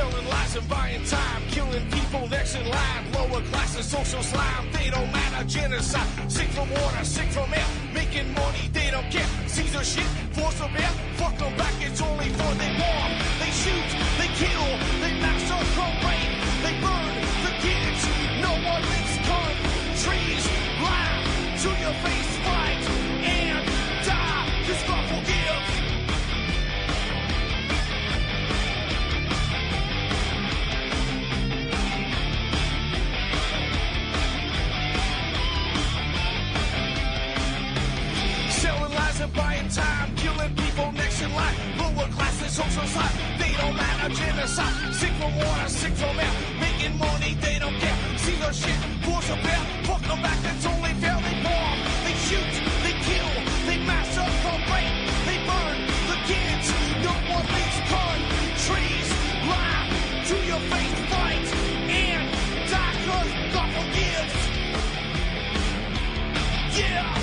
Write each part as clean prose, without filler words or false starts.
Selling lies and buying time, killing people next in line. Lower classes, social slime, they don't matter. Genocide, sick from water, sick from air. Making money, they don't care. Caesar shit, force of air. Fuck them back, it's only for they bomb. They shoot, they kill, they massacre, rape. They burn the kids, no one leaves countries. Lie to your face, fight and die. Cause God forgives. Selling lies and buying time, killing people next in line. Lower classes, social side, they don't matter. Genocide, sick from water, sick from air. Making money, they don't care. See the shit, force a bear. Fuck them back, that's only fair. They bomb, they shoot, they kill, they massacre, rape. They burn the kids, no one leaves countries. Lie to your face, fight and die, cause God forgives. Yeah.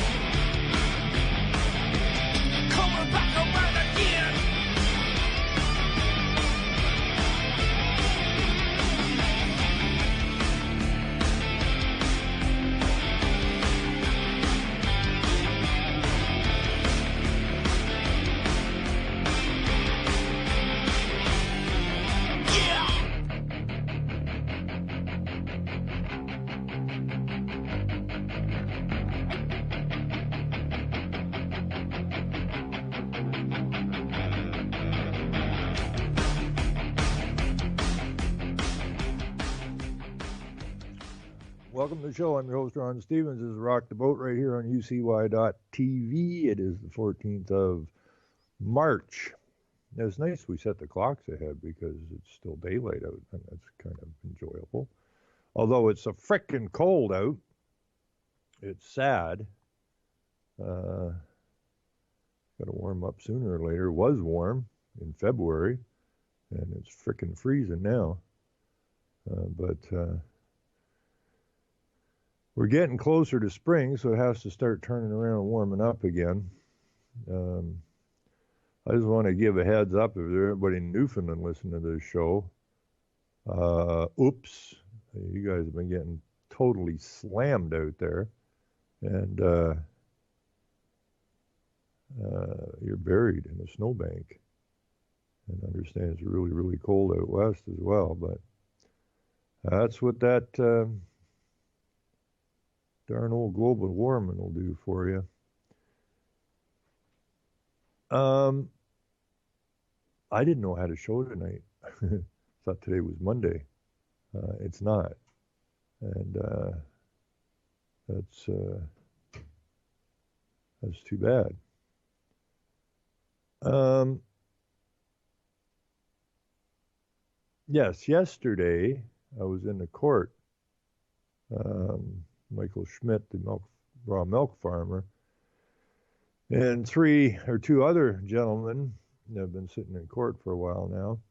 Coming back around again. Welcome to the show. I'm your host, Ron Stevens. This is Rock the Boat right here on UCY.TV. It is the 14th of March. Now, it's nice we set the clocks ahead because it's still daylight out, and that's kind of enjoyable. Although it's a frickin' cold out. It's sad. Got to warm up sooner or later. It was warm in February, and it's frickin' freezing now. But we're getting closer to spring, so it has to start turning around and warming up again. I just want to give a heads up if there's anybody in Newfoundland listening to this show. Oops. You guys have been getting totally slammed out there. And you're buried in a snowbank. And understand it's really, really cold out west as well. But that's what that darn old global warming will do for you. I didn't know I had a show tonight. Thought today was Monday. It's not. And that's too bad. Yes, yesterday I was in the court. Michael Schmidt, the raw milk farmer, and two other gentlemen have been sitting in court for a while now,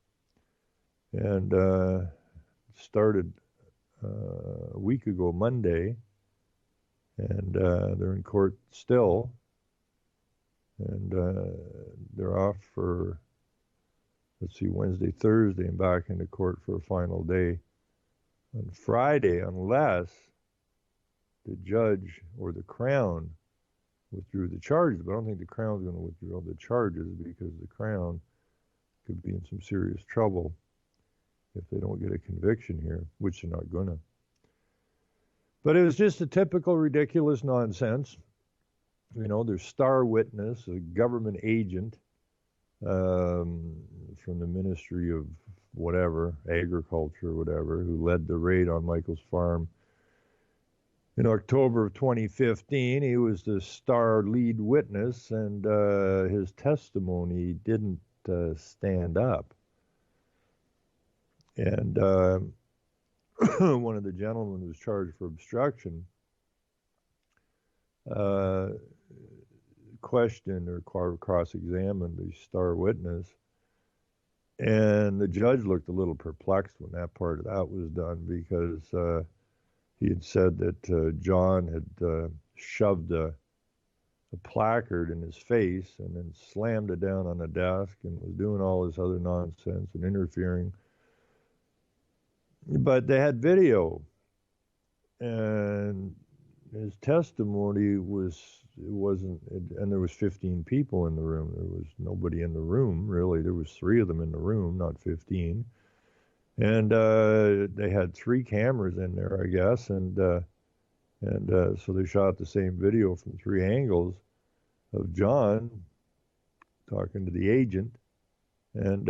and started a week ago Monday, and they're in court still, and they're off for, Wednesday, Thursday, and back into court for a final day on Friday, unless the judge or the Crown withdrew the charges. But I don't think the Crown's going to withdraw the charges because the Crown could be in some serious trouble if they don't get a conviction here, which they're not gonna. But it was just a typical ridiculous nonsense. You know, there's star witness, a government agent from the Ministry of whatever, Agriculture or whatever, who led the raid on Michael's farm in October of 2015. He was the star lead witness, and his testimony didn't stand up. And one of the gentlemen who was charged for obstruction questioned or cross-examined the star witness, and the judge looked a little perplexed when that part of that was done, because he had said that John had shoved a placard in his face and then slammed it down on the desk and was doing all this other nonsense and interfering But they had video, and his testimony wasn't, and there was 15 people in the room. There was nobody in the room, really. There was 3 of them in the room, not 15. And they had 3 cameras in there, I guess, and so they shot the same video from 3 angles of John talking to the agent, and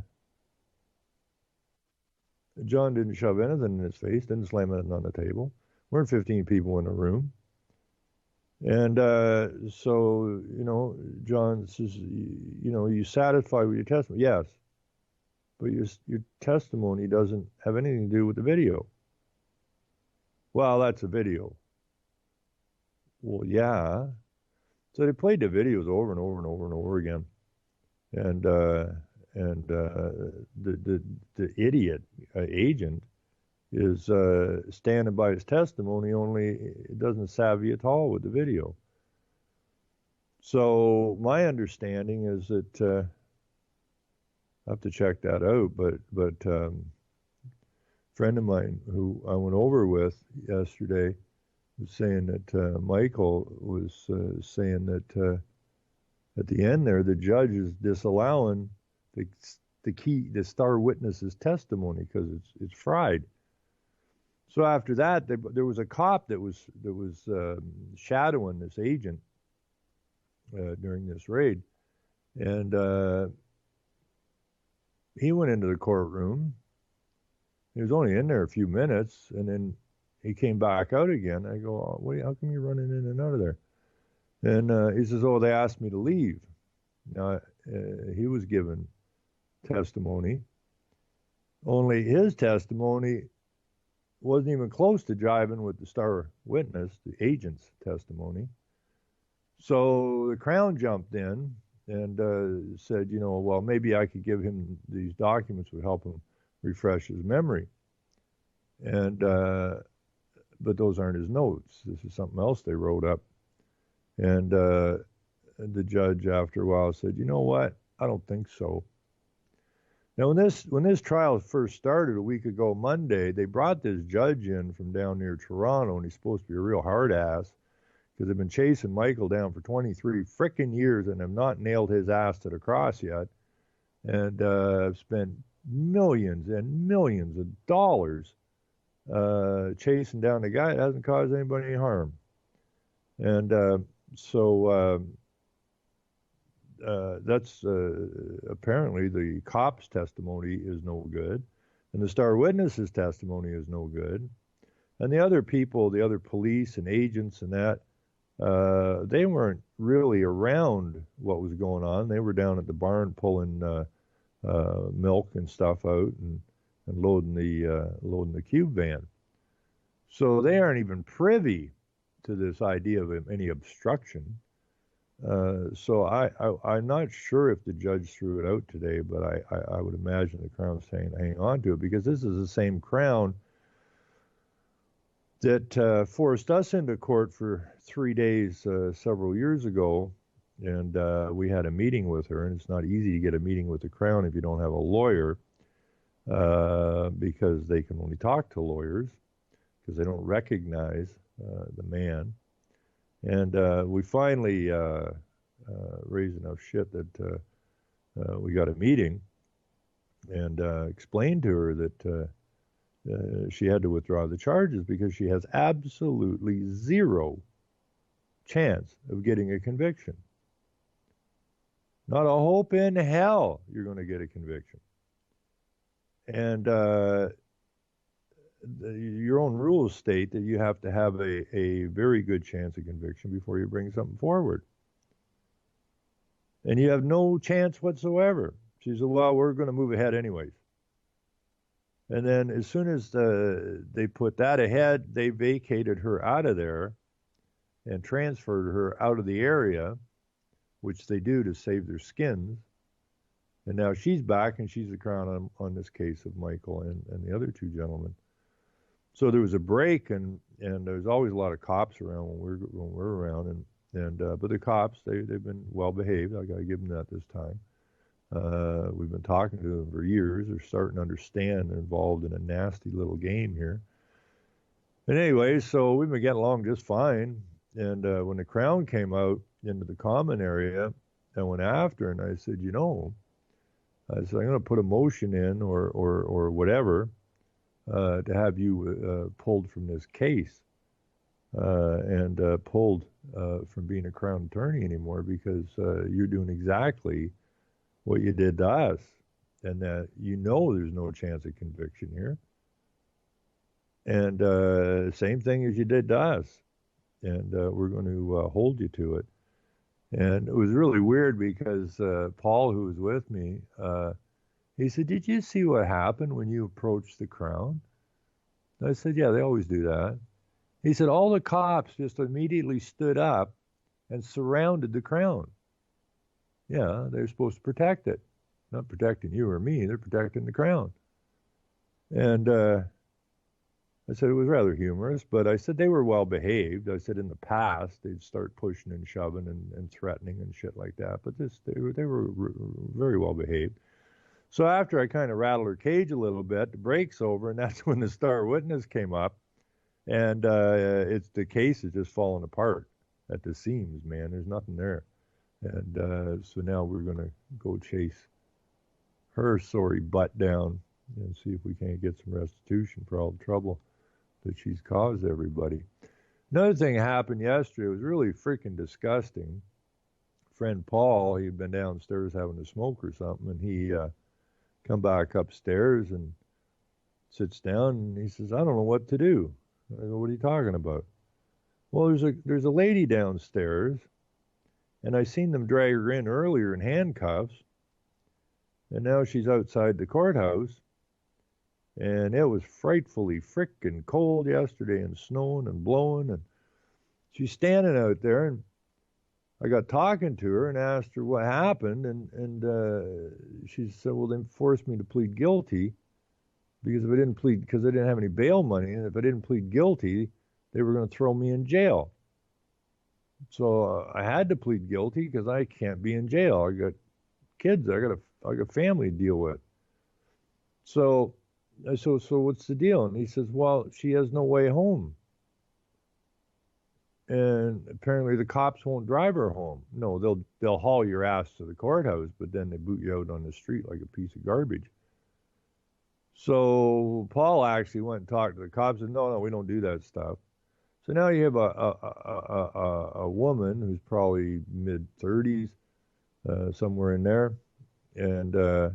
John didn't shove anything in his face, didn't slam anything on the table. Weren't 15 people in the room. And so, John says, you satisfied with your testimony? Yes. But your testimony doesn't have anything to do with the video. Well, that's a video. Well, yeah. So they played the videos over and over and over and over again. And the idiot agent is standing by his testimony, only it doesn't savvy at all with the video. So my understanding is that I have to check that out, but a friend of mine who I went over with yesterday was saying that Michael was saying that at the end there, the judge is disallowing the star witness's testimony because it's fried. So after that, there was a cop that was shadowing this agent during this raid, and he went into the courtroom. He was only in there a few minutes, and then he came back out again. I go, oh, wait, how come you're running in and out of there? And he says, oh, they asked me to leave. Now, he was given testimony. Only his testimony wasn't even close to jiving with the star witness, the agent's testimony. So the Crown jumped in and said, well, maybe I could give him these documents would help him refresh his memory. And but those aren't his notes. This is something else they wrote up. And the judge, after a while, said, you know what? I don't think so. Now, when this trial first started a week ago Monday, they brought this judge in from down near Toronto, and he's supposed to be a real hard ass because they've been chasing Michael down for 23 frickin' years and have not nailed his ass to the cross yet, and have spent millions and millions of dollars chasing down the guy that hasn't caused anybody any harm. And so that's apparently the cop's testimony is no good, and the star witness's testimony is no good, and the other people, the other police and agents and that, they weren't really around what was going on. They were down at the barn pulling milk and stuff out and loading the cube van. So they aren't even privy to this idea of any obstruction. So I'm not sure if the judge threw it out today, but I would imagine the Crown's saying hang on to it, because this is the same Crown that forced us into court for 3 days several years ago, and we had a meeting with her, and it's not easy to get a meeting with the Crown if you don't have a lawyer, because they can only talk to lawyers, because they don't recognize the man. And we finally raised enough shit that we got a meeting and explained to her that she had to withdraw the charges because she has absolutely zero chance of getting a conviction. Not a hope in hell you're going to get a conviction. And your own rules state that you have to have a very good chance of conviction before you bring something forward. And you have no chance whatsoever. She said, well, we're going to move ahead anyways. And then as soon as they put that ahead, they vacated her out of there and transferred her out of the area, which they do to save their skins. And now she's back, and she's the Crown on this case of Michael and the other 2 gentlemen. So there was a break, and there's always a lot of cops around when we're around, and but the cops they've been well behaved. I got to give them that this time. We've been talking to them for years. They're starting to understand they're involved in a nasty little game here. And anyway, so we've been getting along just fine. And when the Crown came out into the common area, I went after, and I said, I said, I'm going to put a motion in or whatever to have you pulled from this case and pulled from being a Crown attorney anymore, because you're doing exactly what you did to us, and that there's no chance of conviction here. And same thing as you did to us, and we're going to hold you to it. And it was really weird because Paul, who was with me, he said, did you see what happened when you approached the Crown? I said, yeah, they always do that. He said, all the cops just immediately stood up and surrounded the Crown. Yeah, they're supposed to protect it. Not protecting you or me, they're protecting the Crown. And I said it was rather humorous, but I said they were well behaved. I said in the past they'd start pushing and shoving and threatening and shit like that, but they were very well behaved. So after I kind of rattled her cage a little bit, the break's over, and that's when the star witness came up, and the case is just falling apart at the seams, man. There's nothing there. And so now we're going to go chase her sorry butt down and see if we can't get some restitution for all the trouble that she's caused everybody. Another thing happened yesterday. It was really freaking disgusting. Friend Paul, he'd been downstairs having a smoke or something, and he come back upstairs and sits down, and he says, I don't know what to do. I go, what are you talking about? Well, there's a lady downstairs, and I seen them drag her in earlier in handcuffs, and now she's outside the courthouse, and it was frightfully frickin' cold yesterday and snowing and blowing, and she's standing out there, and I got talking to her and asked her what happened, and she said, well, they forced me to plead guilty because I didn't have any bail money, and if I didn't plead guilty, they were going to throw me in jail. So I had to plead guilty because I can't be in jail. I got kids. I got family to deal with. So what's the deal? And he says, well, she has no way home. And apparently the cops won't drive her home. No, they'll haul your ass to the courthouse, but then they boot you out on the street like a piece of garbage. So Paul actually went and talked to the cops and said, no, we don't do that stuff. So now you have a woman who's probably mid-30s, somewhere in there, and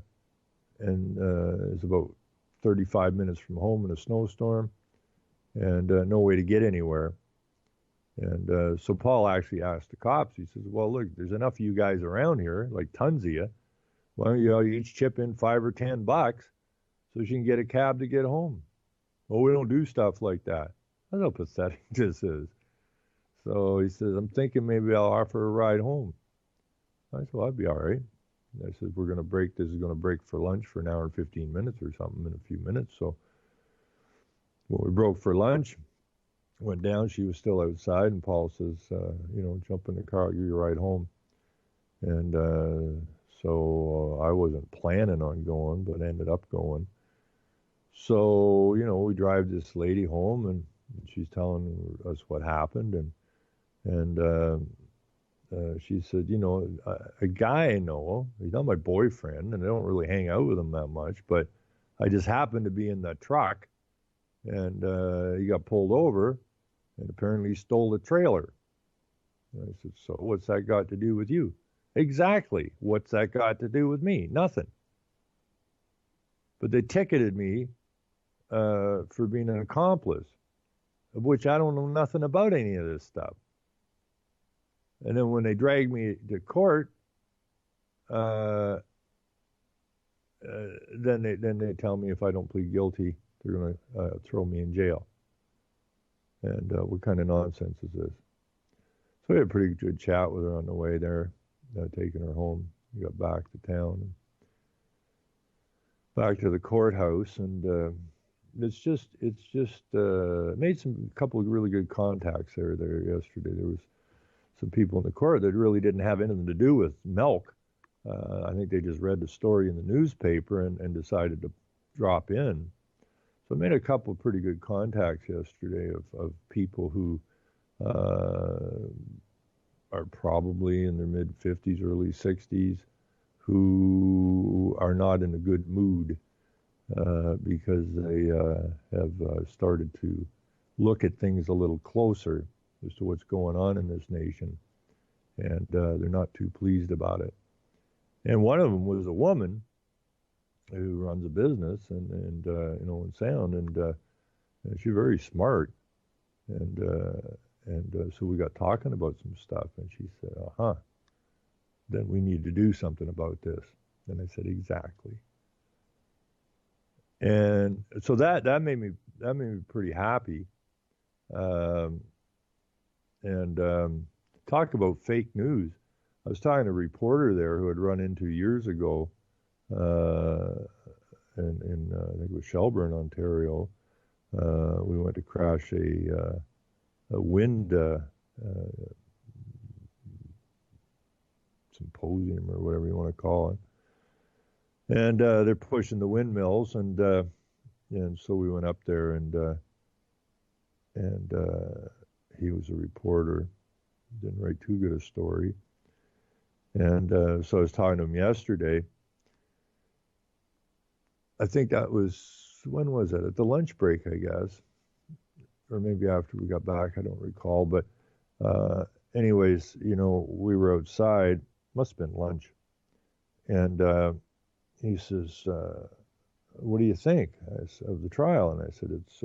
is about 35 minutes from home in a snowstorm, and no way to get anywhere. And so Paul actually asked the cops, he says, well, look, there's enough of you guys around here, like tons of you. Why don't you each chip in $5 or $10 so she can get a cab to get home? Oh, we don't do stuff like that. That's how pathetic this is. So he says, I'm thinking maybe I'll offer her a ride home. I said, well, I'd be all right. I said, this is going to break for lunch for an hour and 15 minutes or something in a few minutes. So when we broke for lunch, went down, she was still outside, and Paul says, jump in the car, I'll give you a ride home. And so I wasn't planning on going, but ended up going. So, we drive this lady home, and she's telling us what happened, and she said, a guy I know, he's not my boyfriend, and I don't really hang out with him that much, but I just happened to be in the truck, and he got pulled over, and apparently stole the trailer. And I said, so what's that got to do with you? Exactly. What's that got to do with me? Nothing. But they ticketed me for being an accomplice, of which I don't know nothing about any of this stuff. And then when they dragged me to court, then they tell me if I don't plead guilty, they're going to throw me in jail. And what kind of nonsense is this? So we had a pretty good chat with her on the way there, taking her home. We got back to town, and back to the courthouse, and it's just made a couple of really good contacts there yesterday. There was some people in the court that really didn't have anything to do with milk. I think they just read the story in the newspaper and decided to drop in. So I made a couple of pretty good contacts yesterday of people who are probably in their mid 50s, early 60s, who are not in a good mood because they have started to look at things a little closer as to what's going on in this nation, and they're not too pleased about it. And one of them was a woman who runs a business and in sound, and she's very smart, and so we got talking about some stuff, and she said, then we need to do something about this. And I said, exactly. And so that made me pretty happy. Talk about fake news. I was talking to a reporter there who had run into years ago in I think it was Shelburne, Ontario. We went to crash a wind symposium or whatever you want to call it, and they're pushing the windmills, and so we went up there, and he was a reporter, didn't write too good a story, and so I was talking to him yesterday. I think that was, when was it? At the lunch break, I guess, or maybe after we got back, I don't recall, but anyways, we were outside, must have been lunch, and he says, what do you think of the trial? And I said, it's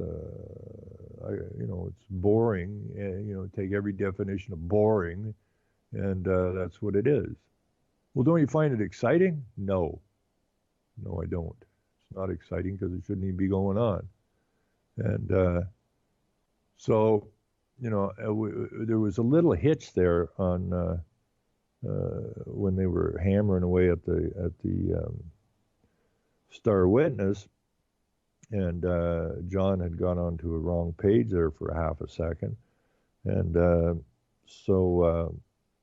boring, take every definition of boring, and that's what it is. Well, don't you find it exciting? No, I don't. It's not exciting because it shouldn't even be going on. And so, there was a little hitch there on when they were hammering away at the Star Witness, and John had gone onto a wrong page there for a half a second, and so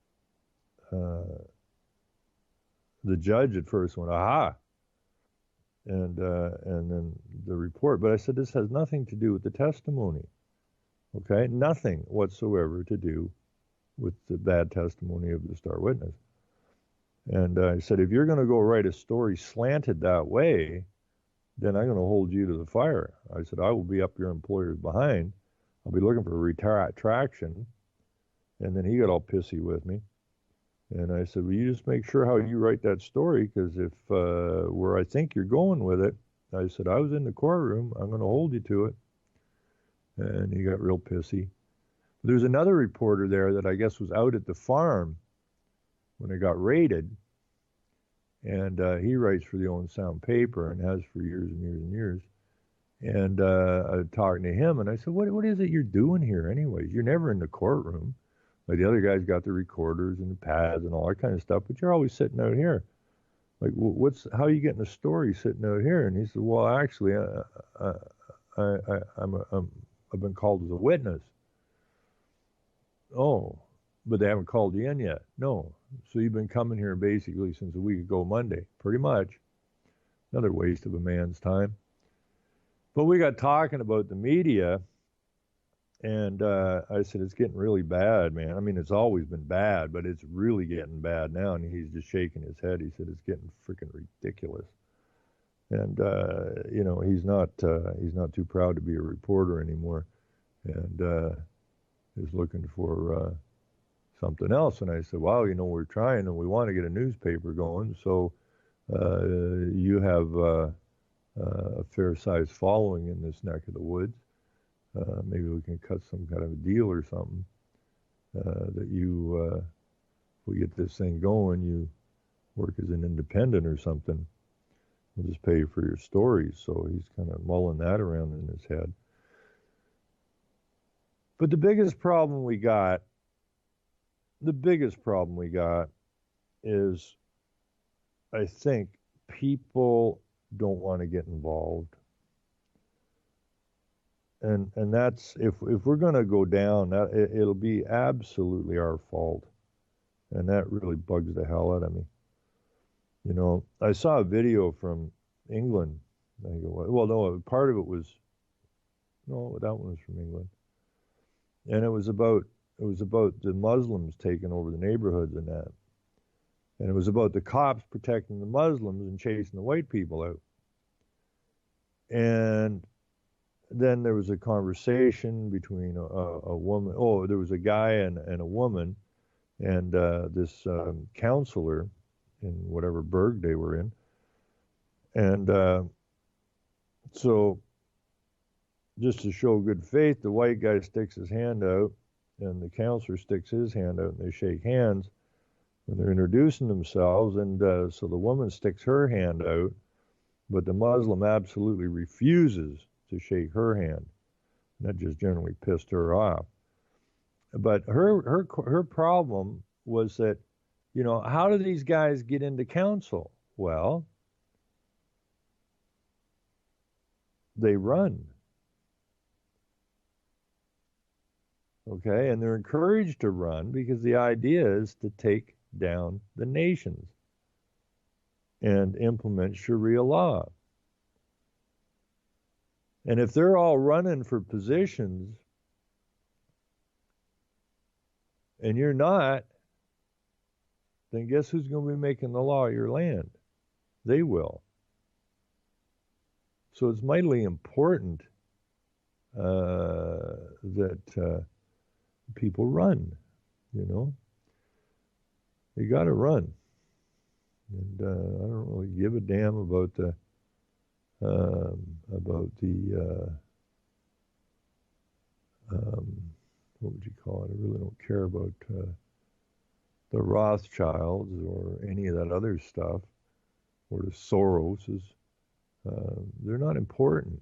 the judge at first went, aha, and then the report. But I said, this has nothing to do with the testimony, okay? Nothing whatsoever to do with the bad testimony of the Star Witness. And I said, if you're going to go write a story slanted that way, then I'm going to hold you to the fire. I said, I will be up your employer's behind. I'll be looking for a retraction. And then he got all pissy with me. And I said, well, you just make sure how you write that story, because if where I think you're going with it, I said, I was in the courtroom. I'm going to hold you to it. And he got real pissy. There's another reporter there that I guess was out at the farm when it got raided, and he writes for the Owen Sound paper and has for years and years and years. And I was talking to him, and I said, what is it you're doing here anyways? You're never in the courtroom. Like, the other guys got the recorders and the pads and all that kind of stuff, but you're always sitting out here. Like, how are you getting a story sitting out here? And he said, well, actually, I've been called as a witness. Oh, but they haven't called you in yet. No. So you've been coming here basically since a week ago Monday, pretty much. Another waste of a man's time. But we got talking about the media, and I said, it's getting really bad, man. I mean, it's always been bad, but it's really getting bad now. And he's just shaking his head. He said, it's getting freaking ridiculous. And, he's not too proud to be a reporter anymore. And is looking for something else. And I said, well, we're trying and we want to get a newspaper going. So you have a fair-sized following in this neck of the woods. Maybe we can cut some kind of a deal or something that if we get this thing going, you work as an independent or something. We'll just pay you for your stories. So he's kind of mulling that around in his head. But the biggest problem we got is, I think, people don't want to get involved. And that's, if we're going to go down, it'll be absolutely our fault. And that really bugs the hell out of me. You know, I saw a video from England. I think it was. Well, no, part of it was no, that one was from England, and it was about the Muslims taking over the neighborhoods and that, and it was about the cops protecting the Muslims and chasing the white people out. And then there was a conversation between a woman. Oh, there was a guy and a woman, and this counselor in whatever burg they were in. And so, just to show good faith, the white guy sticks his hand out, and the counselor sticks his hand out, and they shake hands when they're introducing themselves. And so the woman sticks her hand out, but the Muslim absolutely refuses to shake her hand. And that just generally pissed her off. But her problem was that, you know, how do these guys get into council? Well, they run. Okay, and they're encouraged to run because the idea is to take down the nations and implement Sharia law. And if they're all running for positions and you're not, then guess who's going to be making the law of your land? They will. So it's mightily important that people run, you know. They got to run. And I don't really give a damn about the what would you call it? I really don't care about the Rothschilds or any of that other stuff, or the Soroses. They're not important.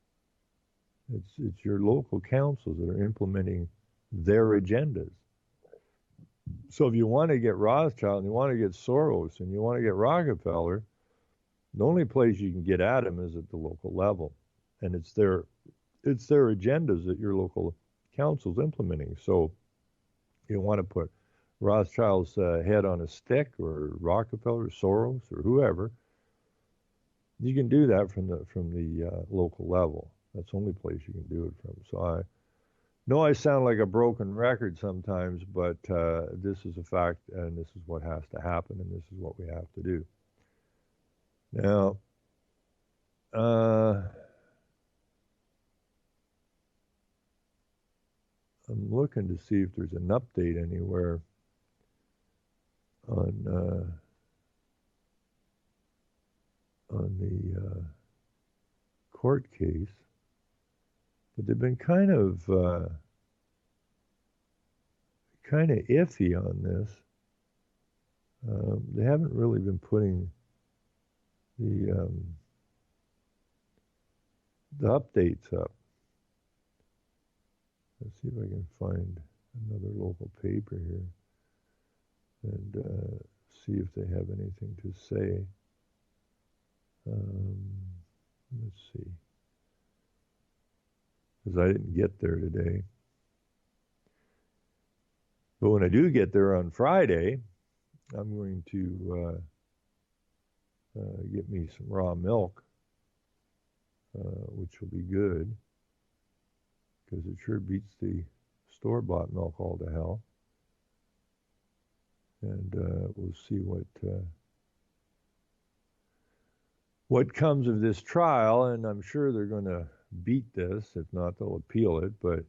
It's your local councils that are implementing their agendas. So if you want to get Rothschild and you want to get Soros and you want to get Rockefeller, the only place you can get at them is at the local level, and it's their agendas that your local council's implementing. So you want to put Rothschild's head on a stick, or Rockefeller, or Soros, or whoever. You can do that from the local level. That's the only place you can do it from. So I know I sound like a broken record sometimes, but this is a fact, and this is what has to happen, and this is what we have to do. Now, I'm looking to see if there's an update anywhere on the court case, but they've been kind of iffy on this. They haven't really been putting the updates up. Let's see if I can find another local paper here and see if they have anything to say. Let's see, because I didn't get there today. But when I do get there on Friday, I'm going to get me some raw milk, which will be good, because it sure beats the store-bought milk all to hell. And we'll see what comes of this trial, and I'm sure they're going to beat this. If not, they'll appeal it. But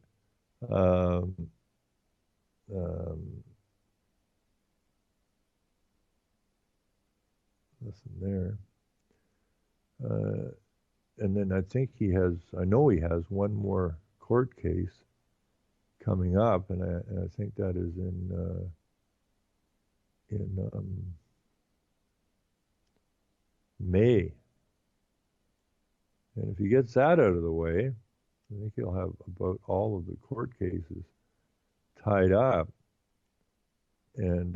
nothing there. And then I think I know he has one more court case coming up, and I think that is in May. And if he gets that out of the way, I think he'll have about all of the court cases tied up, and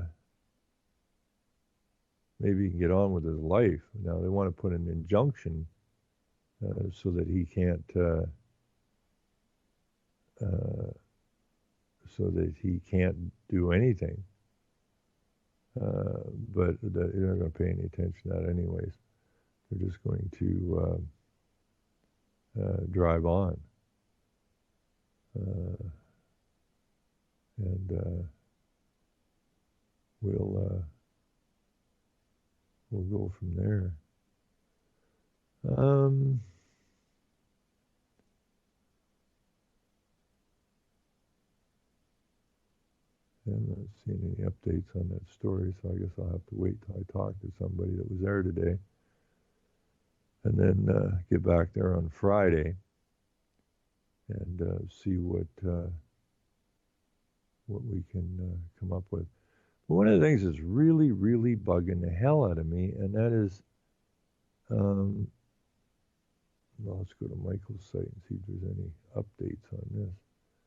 maybe he can get on with his life. Now they want to put an injunction so that he can't do anything but they're not going to pay any attention to that anyways. They're just going to drive on. And we'll go from there. I'm not seeing any updates on that story, so I guess I'll have to wait till I talk to somebody that was there today, and then get back there on Friday and see what we can come up with. But one of the things that's really, really bugging the hell out of me, and that is, well, let's go to Michael's site and see if there's any updates on this.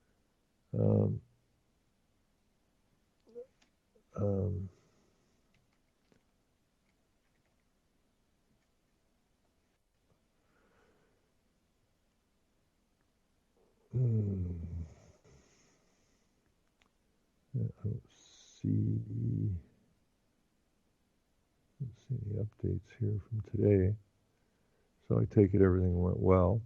I don't see any updates here from today, so I take it everything went well.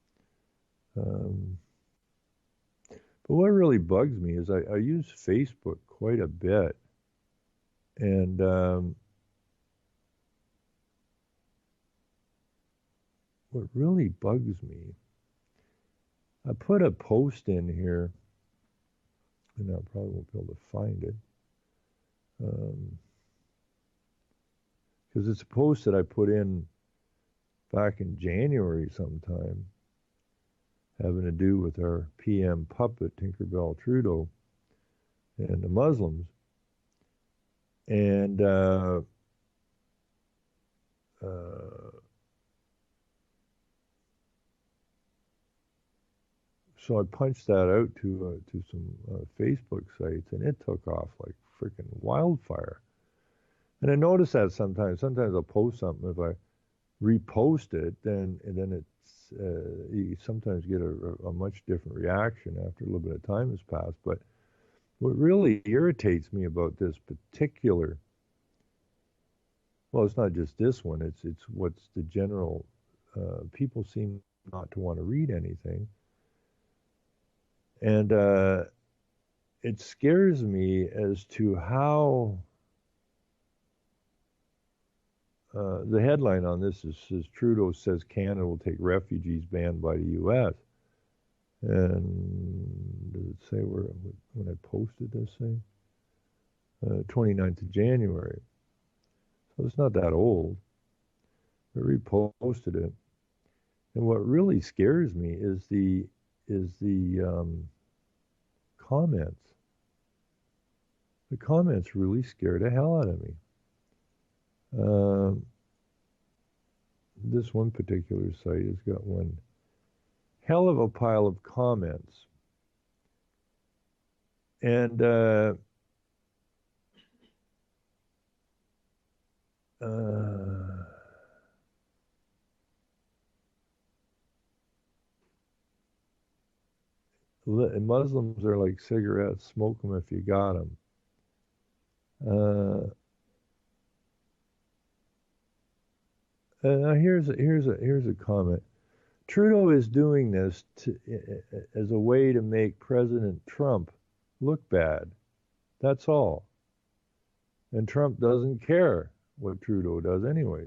But what really bugs me is I use Facebook quite a bit, and what really bugs me, I put a post in here, and I probably won't be able to find it, because it's a post that I put in back in January sometime, having to do with our PM puppet, Tinkerbell Trudeau, and the Muslims. And so I punched that out to some Facebook sites, and it took off like freaking wildfire. And I notice that sometimes I'll post something, if I repost it, then it's you sometimes get a much different reaction after a little bit of time has passed. But what really irritates me about this particular, well, it's not just this one, it's what's the general, people seem not to want to read anything. And it scares me as to how the headline on this says Trudeau says Canada will take refugees banned by the U.S. And does it say when I posted this thing? 29th of January. So it's not that old. I reposted it. And what really scares me is the comments. The comments really scare the hell out of me. This one particular site has got one hell of a pile of comments. And Muslims are like cigarettes, smoke them if you got them. Here's a comment. Trudeau is doing this as a way to make President Trump look bad. That's all. And Trump doesn't care what Trudeau does anyways.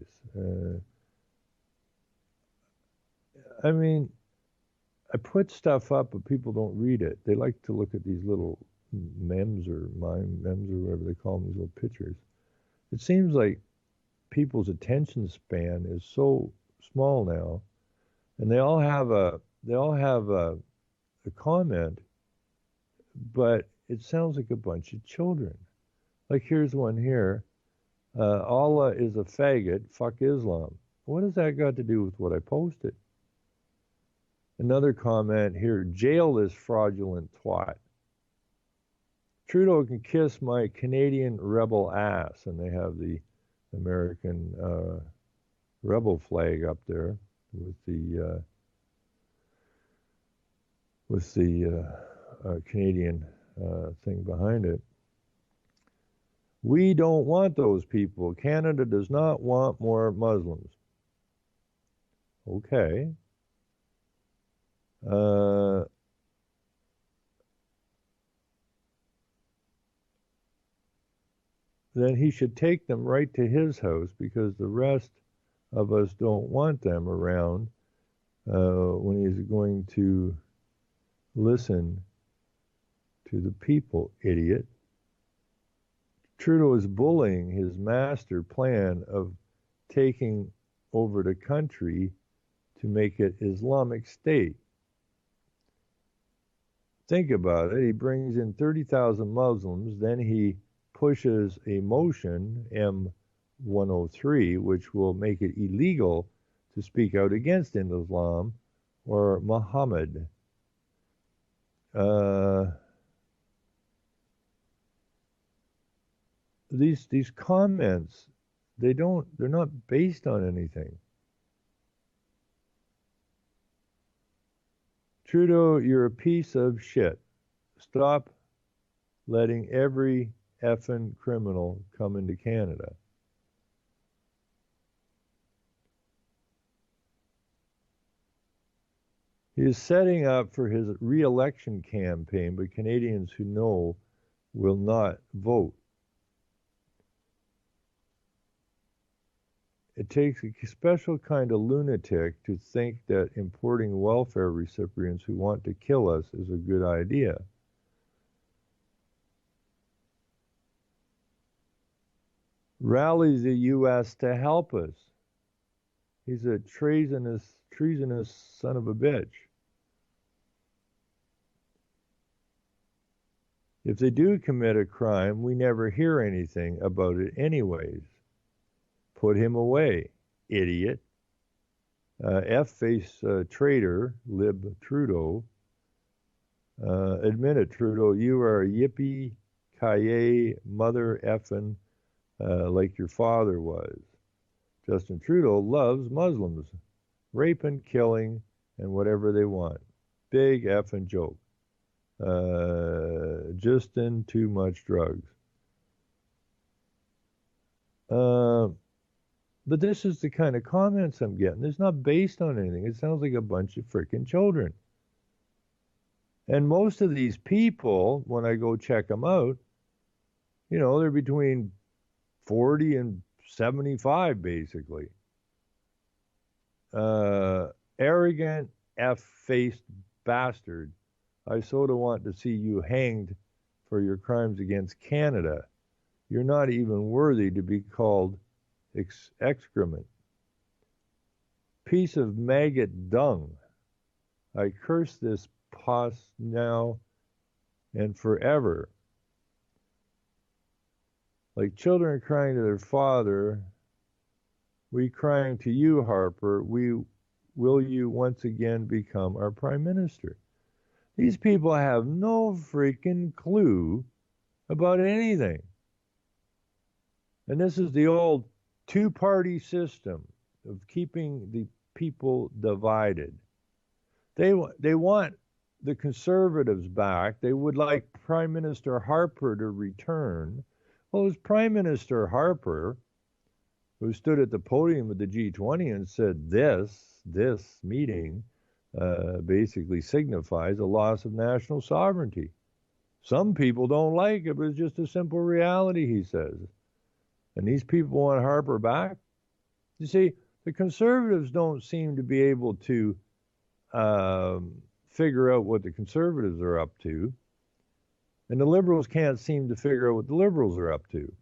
I mean, I put stuff up, but people don't read it. They like to look at these little memes or whatever they call them, these little pictures. It seems like people's attention span is so small now, and they all have a comment, but it sounds like a bunch of children. Like here's one here. Allah is a faggot. Fuck Islam. What has that got to do with what I posted? Another comment here. Jail this fraudulent twat. Trudeau can kiss my Canadian rebel ass, and they have the American rebel flag up there with the Canadian thing behind it. We don't want those people. Canada does not want more Muslims. Okay. Then he should take them right to his house, because the rest of us don't want them around when he's going to listen to the people, idiot. Trudeau is bullying his master plan of taking over the country to make it Islamic State. Think about it. He brings in 30,000 Muslims, then he pushes a motion, M103, which will make it illegal to speak out against Islam or Muhammad. These comments, they're not based on anything. Trudeau, you're a piece of shit. Stop letting every effing criminal come into Canada. He is setting up for his re-election campaign, but Canadians who know will not vote. It takes a special kind of lunatic to think that importing welfare recipients who want to kill us is a good idea. Rallies the U.S. to help us. He's a treasonous son of a bitch. If they do commit a crime, we never hear anything about it anyways. Put him away, idiot. F-face traitor, Lib Trudeau. Admit it, Trudeau, you are a yippee-ki-yay mother effing like your father was. Justin Trudeau loves Muslims, raping, killing, and whatever they want. Big effing joke. Just in too much drugs. But this is the kind of comments I'm getting. It's not based on anything. It sounds like a bunch of freaking children. And most of these people, when I go check them out, you know, they're between 40 and 75, basically. Arrogant, F-faced bastard. I sort of want to see you hanged for your crimes against Canada. You're not even worthy to be called excrement. Piece of maggot dung. I curse this pus now and forever. Like children crying to their father, we crying to you, Harper, will you once again become our prime minister? These people have no freaking clue about anything. And this is the old two-party system of keeping the people divided. They want the Conservatives back. They would like Prime Minister Harper to return. Well, it was Prime Minister Harper who stood at the podium of the G20 and said this meeting basically signifies a loss of national sovereignty. Some people don't like it, but it's just a simple reality, he says. And these people want Harper back. You see, the Conservatives don't seem to be able to figure out what the Conservatives are up to. And the Liberals can't seem to figure out what the Liberals are up to.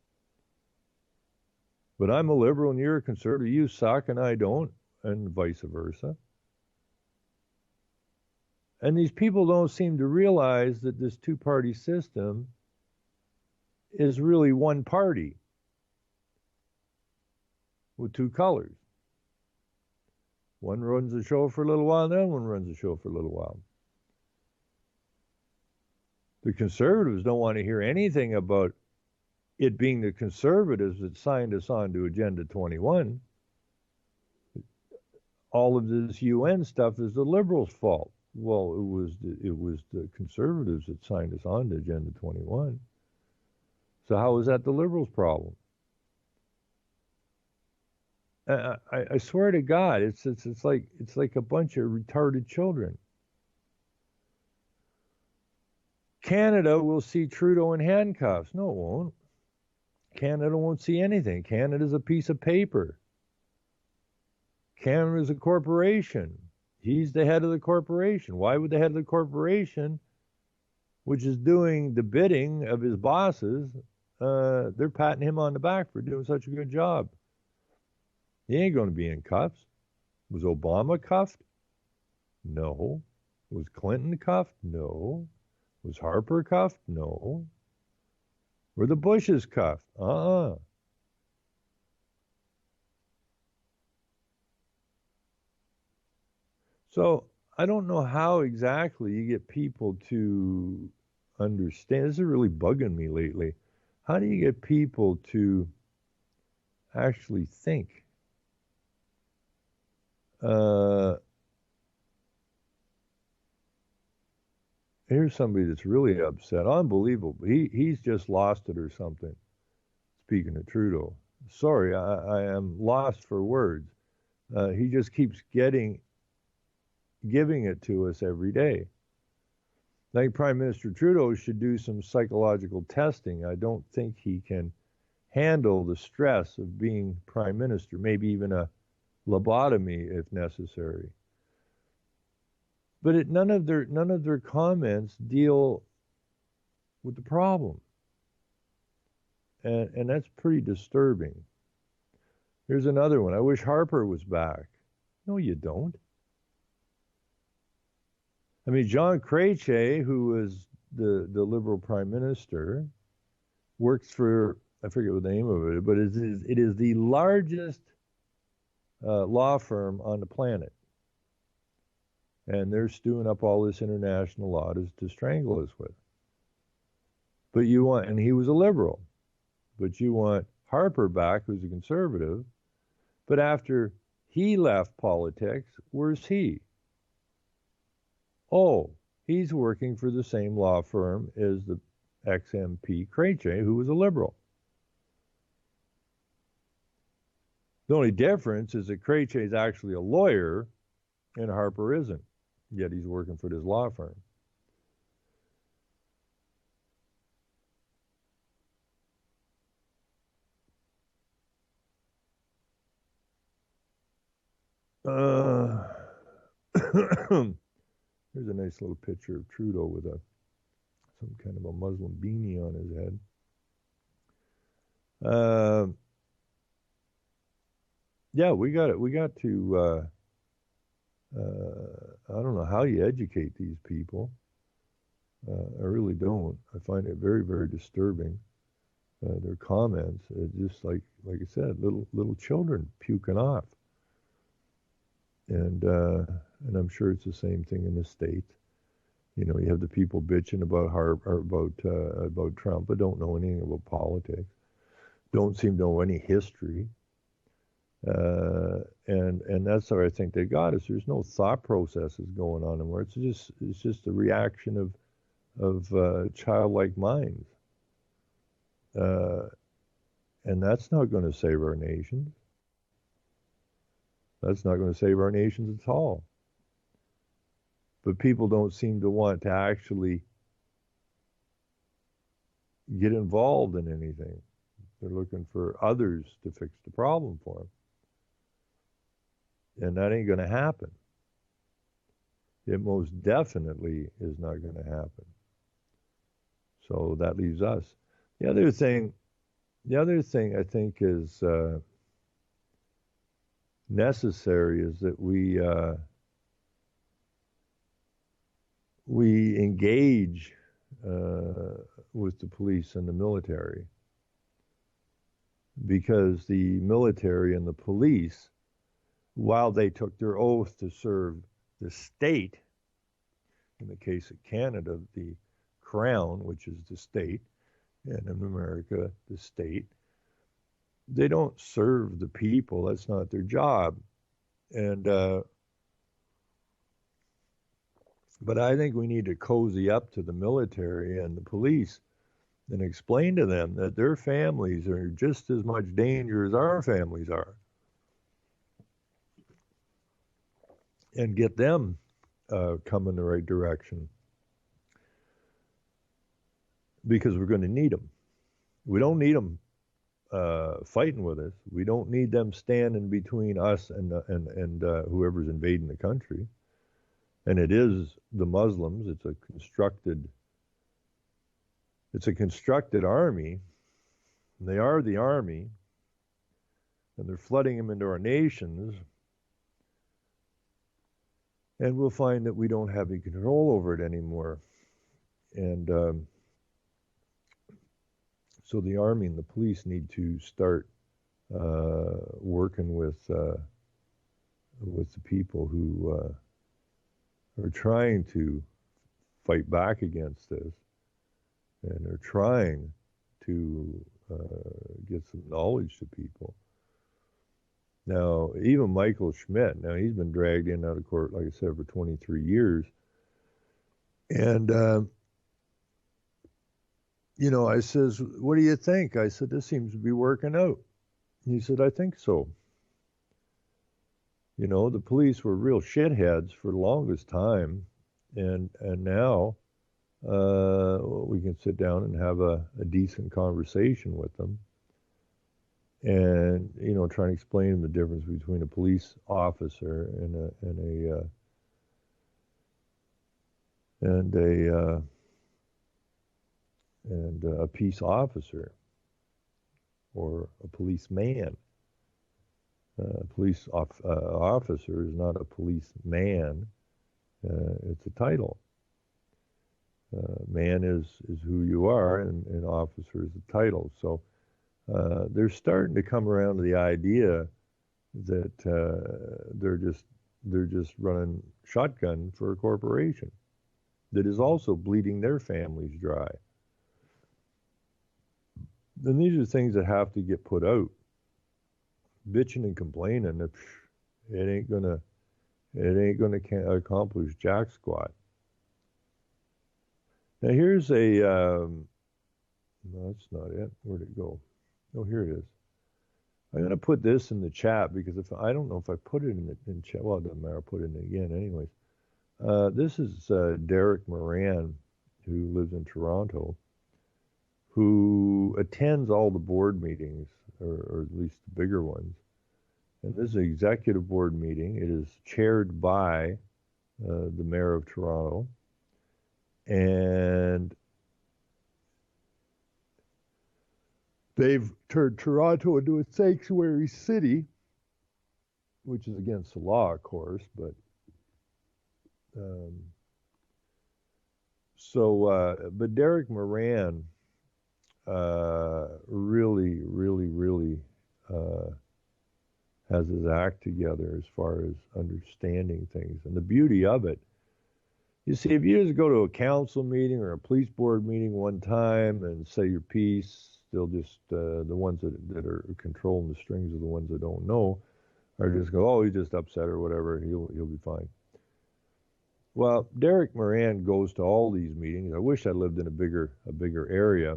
But I'm a Liberal and you're a Conservative. You suck and I don't, and vice versa. And these people don't seem to realize that this two-party system is really one party with two colors. One runs the show for a little while, and the other one runs the show for a little while. The Conservatives don't want to hear anything about it being the Conservatives that signed us on to Agenda 21. All of this UN stuff is the Liberals' fault. Well, it was the Conservatives that signed us on to Agenda 21. So how is that the liberals' problem? I swear to God, it's like a bunch of retarded children. Canada will see Trudeau in handcuffs. No, it won't. Canada won't see anything. Canada's a piece of paper. Canada's a corporation. He's the head of the corporation. Why would the head of the corporation, which is doing the bidding of his bosses, they're patting him on the back for doing such a good job? He ain't going to be in cuffs. Was Obama cuffed? No. Was Clinton cuffed? No. Was Harper cuffed? No. Were the Bushes cuffed? So I don't know how exactly you get people to understand. This is really bugging me lately. How do you get people to actually think? Here's somebody that's really upset. Unbelievable. He's just lost it or something. Speaking of Trudeau. Sorry, I am lost for words. He just keeps giving it to us every day. I think Prime Minister Trudeau should do some psychological testing. I don't think he can handle the stress of being Prime Minister, maybe even a lobotomy if necessary. But none of their comments deal with the problem, and that's pretty disturbing. Here's another one. I wish Harper was back. No, you don't. I mean, John Krejci, who was the Liberal Prime Minister, works for, I forget what the name of it, but it is the largest law firm on the planet. And they're stewing up all this international law to strangle us with. But and he was a liberal, but you want Harper back, who's a conservative. But after he left politics, where's he? Oh, he's working for the same law firm as the ex-MP Krejci, who was a liberal. The only difference is that Krejci is actually a lawyer and Harper isn't. Yet he's working for this law firm. Here's a nice little picture of Trudeau with some kind of a Muslim beanie on his head. Yeah, we got it. We got to. I don't know how you educate these people. I really don't. I find it very, very disturbing. Their comments, just like I said, little children puking off. And I'm sure it's the same thing in the States. You know, you have the people bitching about about Trump, but don't know anything about politics. Don't seem to know any history. And that's where I think they got us. There's no thought processes going on anymore. It's just a reaction of childlike minds. And that's not going to save our nations. That's not going to save our nations at all. But people don't seem to want to actually get involved in anything. They're looking for others to fix the problem for them. And that ain't going to happen. It most definitely is not going to happen. So that leaves us. The other thing I think is necessary is that we engage with the police and the military, because the military and the police, while they took their oath to serve the state, in the case of Canada, the Crown, which is the state, and in America, the state, they don't serve the people. That's not their job. And but I think we need to cozy up to the military and the police and explain to them that their families are just as much danger as our families are, and get them come in the right direction, because we're going to need them. We don't need them fighting with us. We don't need them standing between us and whoever's invading the country. And it is the Muslims. It's a constructed army. They are the army, and they're flooding them into our nations. And we'll find that we don't have any control over it anymore. And so the army and the police need to start working with the people who are trying to fight back against this, and are trying to get some knowledge to people. Now, even Michael Schmidt, now he's been dragged in out of court, like I said, for 23 years. And, I says, what do you think? I said, this seems to be working out. He said, I think so. The police were real shitheads for the longest time. And now we can sit down and have a decent conversation with them. And, try and explain the difference between a police officer and a peace officer, or a policeman. A police officer is not a policeman. It's a title. Man is who you are, and officer is a title. So they're starting to come around to the idea that they're just running shotgun for a corporation that is also bleeding their families dry. Then these are things that have to get put out. Bitching and complaining, it ain't gonna accomplish jack squat. Now here's no, that's not it. Where'd it go? Oh, here it is. I'm gonna put this in the chat, because I don't know if I put it in chat. Well, it doesn't matter. I'll put it in again, anyways. This is Derek Moran, who lives in Toronto, who attends all the board meetings, or at least the bigger ones. And this is an executive board meeting. It is chaired by the mayor of Toronto. And they've turned Toronto into a sanctuary city, which is against the law, of course, but but Derek Moran really has his act together as far as understanding things. And the beauty of it, you see, if you just go to a council meeting or a police board meeting one time and say your piece, they'll just, the ones that are controlling the strings are the ones that don't know, or just go, oh, he's just upset or whatever, he'll be fine. Well, Derek Moran goes to all these meetings. I wish I lived in a bigger area,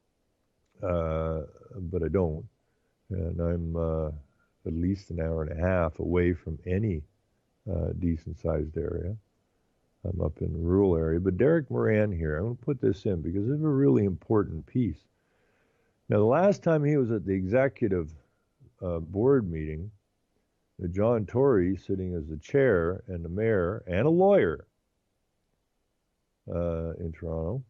but I don't. And I'm at least an hour and a half away from any decent-sized area. I'm up in a rural area. But Derek Moran here, I'm going to put this in because it's a really important piece. Now, the last time he was at the executive board meeting, John Tory, sitting as the chair, and the mayor, and a lawyer in Toronto,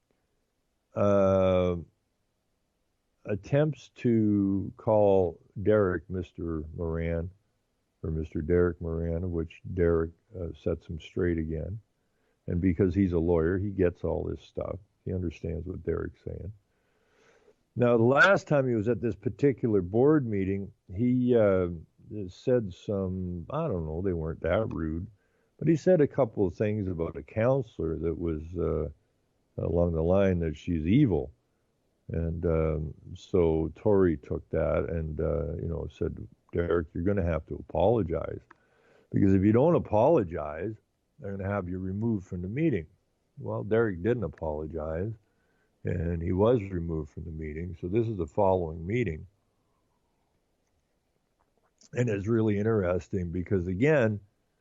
attempts to call Derek Mr. Moran, or Mr. Derek Moran, of which Derek sets him straight again. And because he's a lawyer, he gets all this stuff. He understands what Derek's saying. Now, the last time he was at this particular board meeting, he said some, I don't know, they weren't that rude, but he said a couple of things about a counselor that was along the line that she's evil. And so Tory took that and, said, Derek, you're going to have to apologize. Because if you don't apologize, they're going to have you removed from the meeting. Well, Derek didn't apologize. and he was removed from the meeting. So this is the following meeting. And it's really interesting because, again,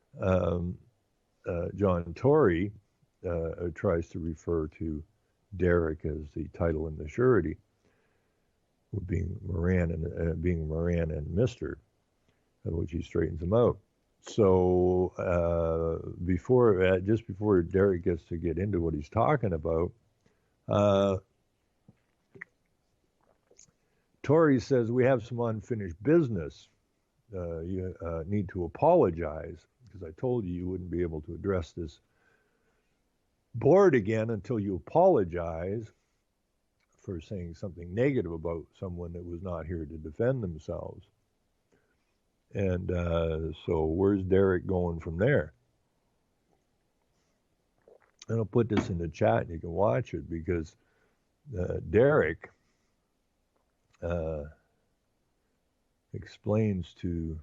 John Tory tries to refer to Derek as the title and the surety, being Moran and Mr., which he straightens him out. So just before Derek gets to get into what he's talking about, Tory says we have some unfinished business. You need to apologize because I told you wouldn't be able to address this board again until you apologize for saying something negative about someone that was not here to defend themselves. And so where's Derek going from there? And I'll put this in the chat and you can watch it because Derek explains to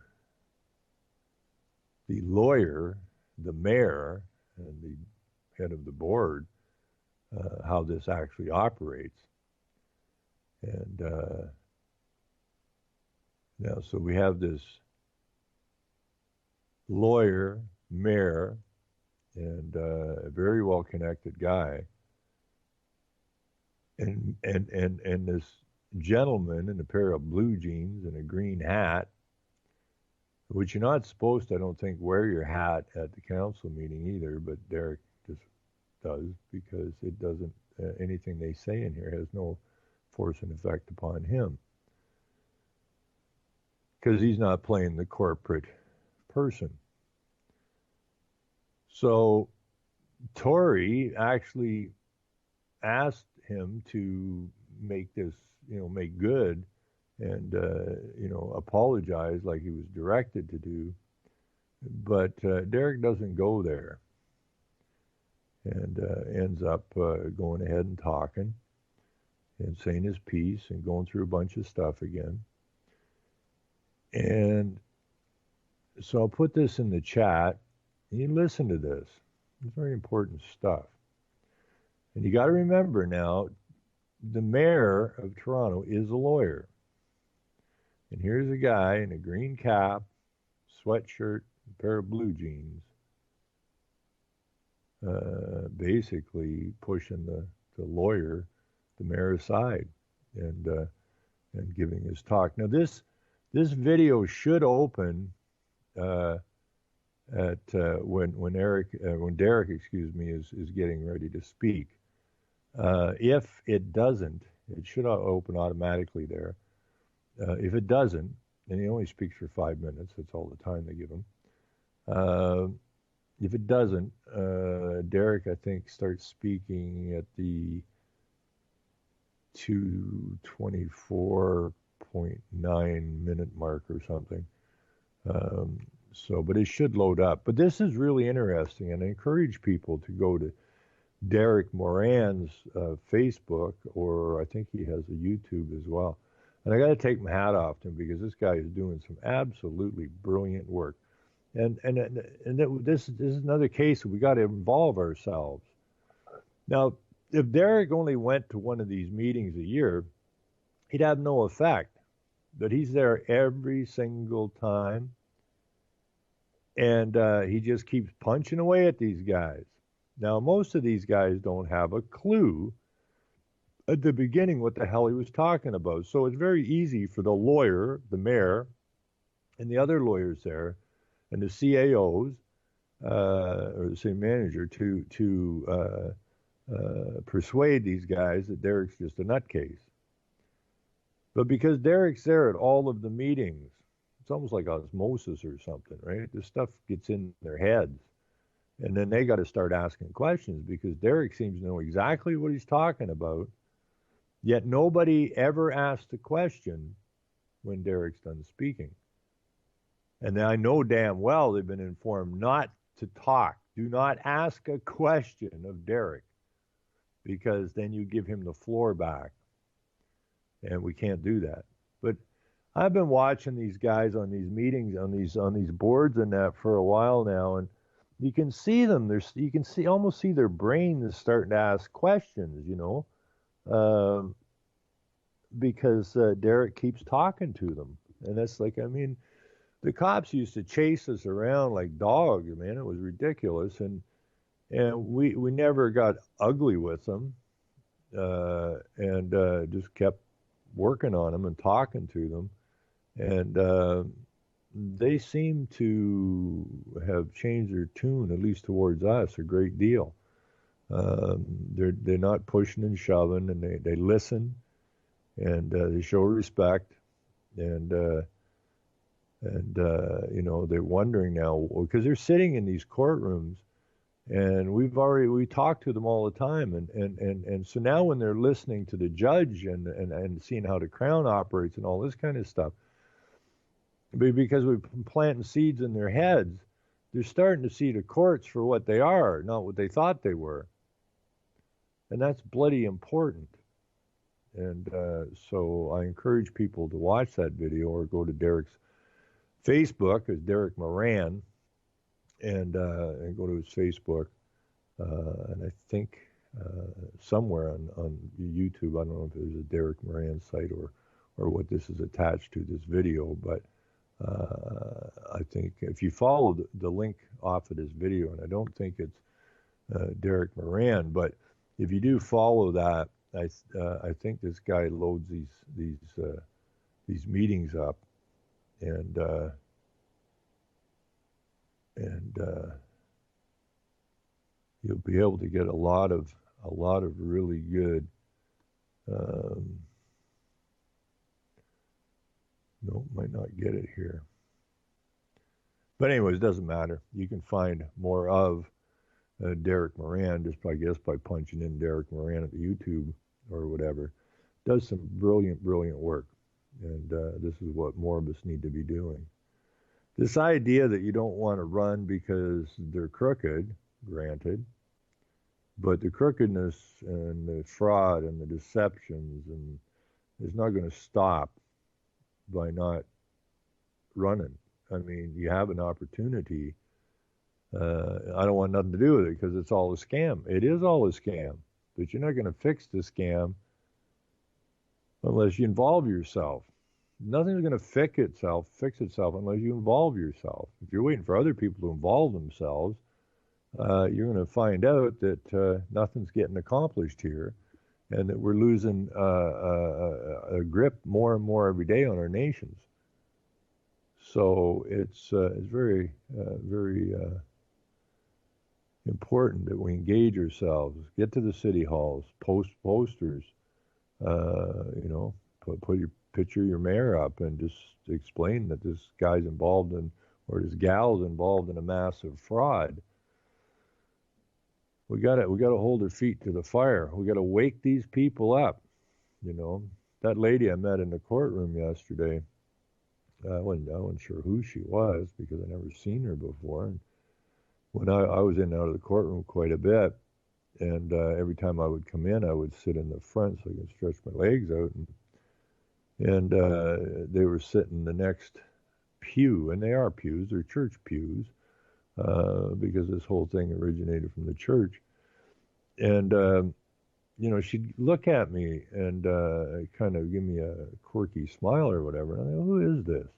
the lawyer, the mayor, and the head of the board how this actually operates. And now, so we have this lawyer, mayor, and a very well-connected guy, and this gentleman in a pair of blue jeans and a green hat, which you're not supposed to, I don't think, wear your hat at the council meeting either, but Derek just does because it doesn't, anything they say in here has no force and effect upon him because he's not playing the corporate person. So Tory actually asked him to make this, make good and, apologize like he was directed to do. But Derek doesn't go there and ends up going ahead and talking and saying his piece and going through a bunch of stuff again. And so I'll put this in the chat. And you listen to this. It's very important stuff. And you got to remember now, the mayor of Toronto is a lawyer. And here's a guy in a green cap, sweatshirt, a pair of blue jeans, basically pushing the lawyer, the mayor, aside and giving his talk. Now this video should open at when Derek, is getting ready to speak. If it doesn't, it should open automatically there. If it doesn't, and he only speaks for 5 minutes, that's all the time they give him. If it doesn't, Derek, I think, starts speaking at the 2:24.9 minute mark or something. But it should load up. But this is really interesting, and I encourage people to go to Derek Moran's Facebook, or I think he has a YouTube as well. And I got to take my hat off to him because this guy is doing some absolutely brilliant work. And this is another case we got to involve ourselves. Now, if Derek only went to one of these meetings a year, he'd have no effect. But he's there every single time. And he just keeps punching away at these guys. Now, most of these guys don't have a clue at the beginning what the hell he was talking about. So it's very easy for the lawyer, the mayor, and the other lawyers there, and the CAOs, or the city manager, to persuade these guys that Derek's just a nutcase. But because Derek's there at all of the meetings, it's almost like osmosis or something, right? This stuff gets in their heads. And then they got to start asking questions because Derek seems to know exactly what he's talking about. Yet nobody ever asked a question when Derek's done speaking. And I know damn well they've been informed not to talk. Do not ask a question of Derek because then you give him the floor back. And we can't do that. But I've been watching these guys on these meetings, on these boards and that for a while now, and you can see them. You can almost see their brains starting to ask questions, um, because Derek keeps talking to them. And that's like, I mean, the cops used to chase us around like dogs, man. It was ridiculous. And we never got ugly with them, and just kept working on them and talking to them. And they seem to have changed their tune, at least towards us, a great deal. They're not pushing and shoving, and they listen, and they show respect, and you know, they're wondering now because they're sitting in these courtrooms, and we talk to them all the time, and so now when they're listening to the judge and seeing how the crown operates and all this kind of stuff, because we've been planting seeds in their heads, they're starting to see the courts for what they are, not what they thought they were, and that's bloody important. And so I encourage people to watch that video or go to Derek's Facebook as Derek Moran, and go to his Facebook, and I think somewhere on YouTube, I don't know if there's a Derek Moran site or what this is attached to this video, but I think if you follow the link off of this video, and I don't think it's Derek Moran, but if you do follow that, I think this guy loads these meetings up, and you'll be able to get a lot of really good. No, might not get it here. But anyways, it doesn't matter. You can find more of Derek Moran just by punching in Derek Moran at the YouTube or whatever. Does some brilliant work, and this is what more of us need to be doing. This idea that you don't want to run because they're crooked, granted, but the crookedness and the fraud and the deceptions and is not going to stop by not running. I mean, you have an opportunity. I don't want nothing to do with it because it's all a scam. It is all a scam, but you're not going to fix the scam unless you involve yourself. Nothing's going to fix itself unless you involve yourself. If you're waiting for other people to involve themselves, you're going to find out that nothing's getting accomplished here, and that we're losing a grip more and more every day on our nations. So it's very important that we engage ourselves, get to the city halls, post posters, you know, put your picture your mayor up and just explain that this guy's involved in, or this gal's involved in a massive fraud. We got to hold their feet to the fire. We got to wake these people up. You know, that lady I met in the courtroom yesterday, I wasn't sure who she was because I never seen her before. And when I was in and out of the courtroom quite a bit, and every time I would come in, I would sit in the front so I could stretch my legs out. And they were sitting in the next pew, and they are pews, they're church pews, because this whole thing originated from the church. And, you know, she'd look at me and kind of give me a quirky smile or whatever. And I go, who is this?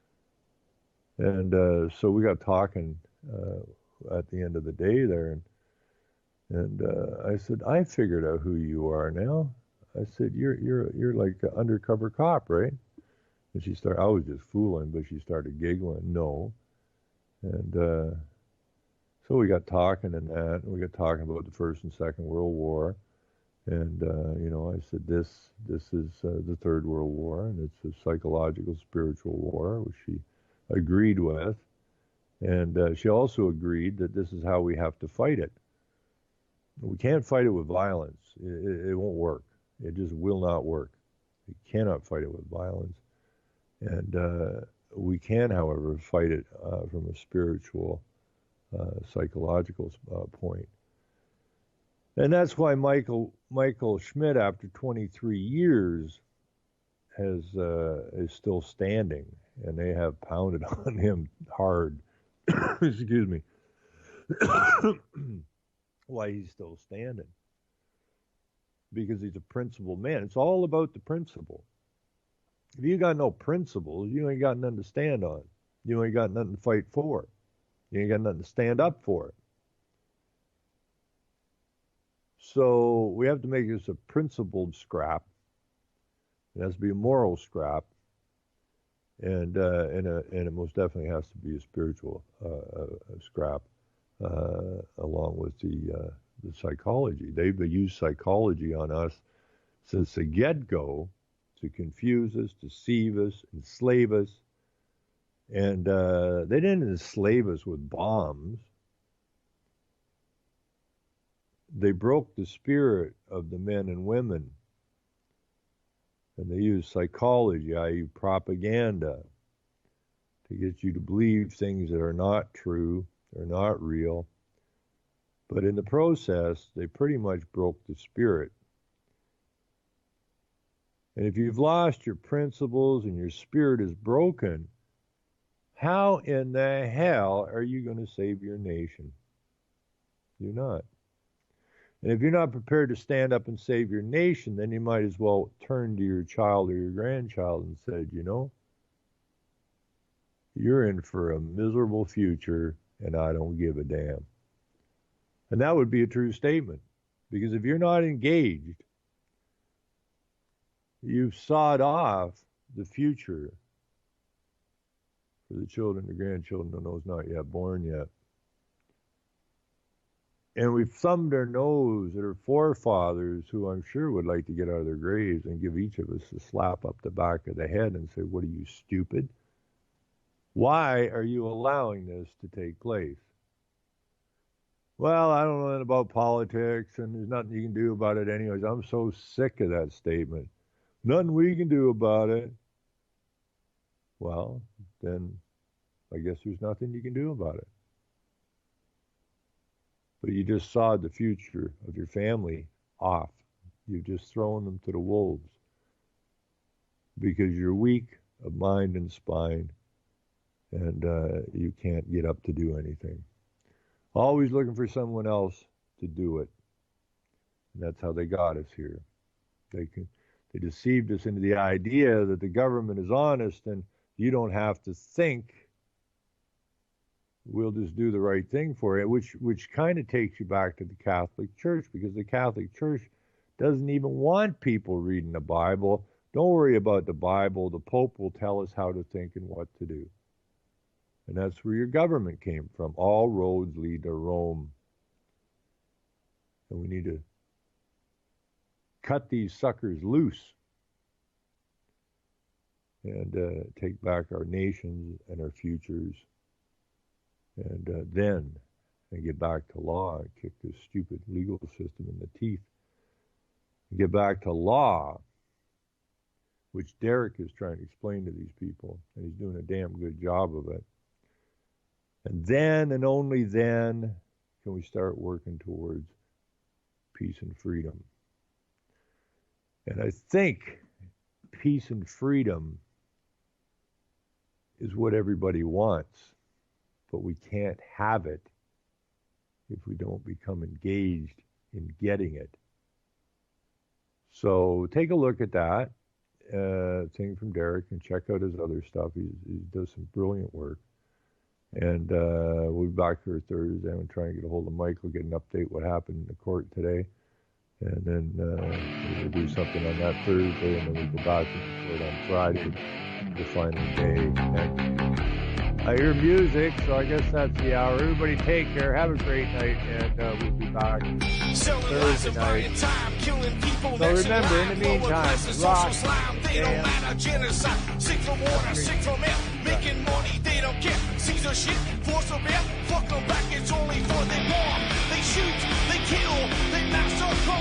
And so we got talking at the end of the day there, and I said, I figured out who you are now. I said, you're like an undercover cop, right? And she started, I was just fooling, but she started giggling, no. And so we got talking and that, and we got talking about the First and Second World War. And, you know, I said, this is the Third World War, and it's a psychological, spiritual war, which she agreed with. And she also agreed that this is how we have to fight it. We can't fight it with violence. It won't work. It just will not work. You cannot fight it with violence. And we can, however, fight it from a spiritual, psychological point. And that's why Michael Schmidt, after 23 years, is still standing, and they have pounded on him hard. Excuse me. Why he's still standing. because he's a principled man. It's all about the principle. If you got no principles, you ain't got nothing to stand on. You ain't got nothing to fight for. You ain't got nothing to stand up for. So we have to make this a principled scrap. It has to be a moral scrap, and it most definitely has to be a spiritual scrap, along with the psychology. They've used psychology on us since the get-go to confuse us, deceive us, enslave us. And they didn't enslave us with bombs. They broke the spirit of the men and women. And they used psychology, i.e. propaganda, to get you to believe things that are not true, they're not real. But in the process, they pretty much broke the spirit. And if you've lost your principles and your spirit is broken, how in the hell are you going to save your nation? You're not. And if you're not prepared to stand up and save your nation, then you might as well turn to your child or your grandchild and say, you know, you're in for a miserable future, and I don't give a damn. And that would be a true statement. Because if you're not engaged, you've sawed off the future for the children, the grandchildren, and those not yet born yet. And we've thumbed our nose at our forefathers, who I'm sure would like to get out of their graves and give each of us a slap up the back of the head and say, what are you, stupid? Why are you allowing this to take place? Well, I don't know anything about politics, and there's nothing you can do about it anyways. I'm so sick of that statement. Nothing we can do about it. Well, then I guess there's nothing you can do about it. But you just sawed the future of your family off. You've just thrown them to the wolves because you're weak of mind and spine, and you can't get up to do anything. Always looking for someone else to do it. And that's how they got us here. They deceived us into the idea that the government is honest and you don't have to think. We'll just do the right thing for it, which kind of takes you back to the Catholic Church, because the Catholic Church doesn't even want people reading the Bible. Don't worry about the Bible. The Pope will tell us how to think and what to do. And that's where your government came from. All roads lead to Rome. And we need to cut these suckers loose and take back our nations and our futures. And then get back to law and kick this stupid legal system in the teeth. And get back to law, which Derek is trying to explain to these people. And he's doing a damn good job of it. And then and only then can we start working towards peace and freedom. And I think peace and freedom is what everybody wants, but we can't have it if we don't become engaged in getting it. So take a look at that thing from Derek and check out his other stuff. He does some brilliant work. And we'll be back here Thursday. I'm going to try and get a hold of Michael, get an update what happened in the court today. And then we'll do something on that Thursday, and then we go back to the court on Friday, the final day. And I hear music, so I guess that's the hour. Everybody take care. Have a great night, and we'll be back Thursday night. So remember, in the meantime, rock, they don't matter, genocide, sick from water, sick from air, making money, they don't care. Caesar shit, force of air, fuck them back, it's only for they war. They shoot, they kill, they massacre.